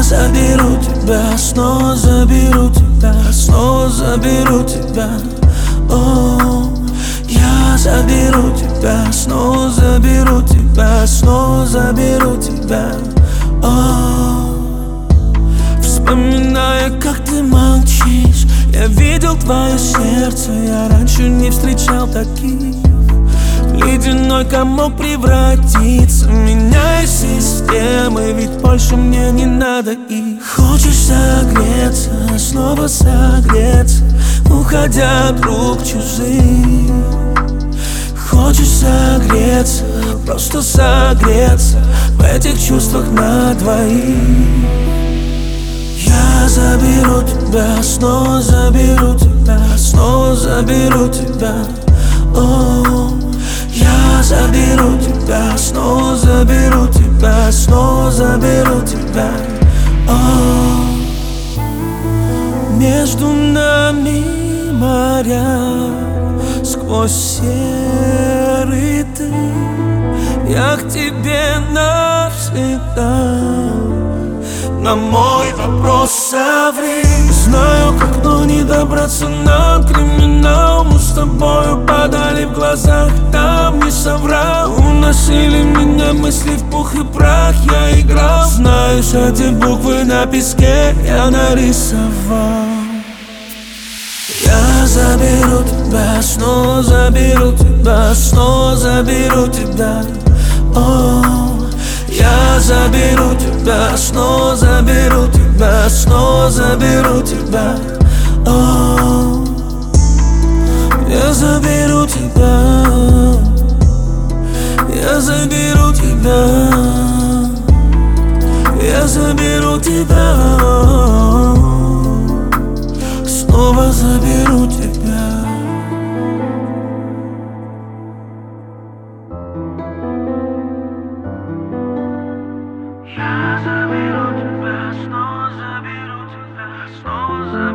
заберу тебя, снова заберу тебя, снова заберу тебя. О, я заберу тебя, снова заберу тебя, снова заберу тебя. О, вспоминая, как ты молчишь, я видел твое сердце, я раньше не встречал таких. Ледяной комок превратится, меняй системы, ведь больше мне не надо их. Хочешь согреться, снова согреться, уходя от рук чужих. Хочешь согреться, просто согреться в этих чувствах на двоих. Я заберу тебя, снова заберу тебя, снова заберу тебя. О, я заберу тебя, снова заберу тебя, снова заберу тебя. О, между нами моря, сквозь серый дым, я к тебе навсегда. На мой вопрос соври. Знаю, как, но не добраться нам. Криминал, мы с тобою падали в глазах, там не соврал. Уносили меня мысли в пух и прах, я играл. Знаешь, эти буквы на песке я нарисовал. Я заберу тебя, снова заберу тебя, снова заберу тебя. О, я заберу тебя, снова заберу тебя, снова заберу тебя. О, я заберу тебя, я заберу тебя, я заберу тебя, снова заберу тебя. Я заберу тебя, снова заберу тебя, снова заберу тебя.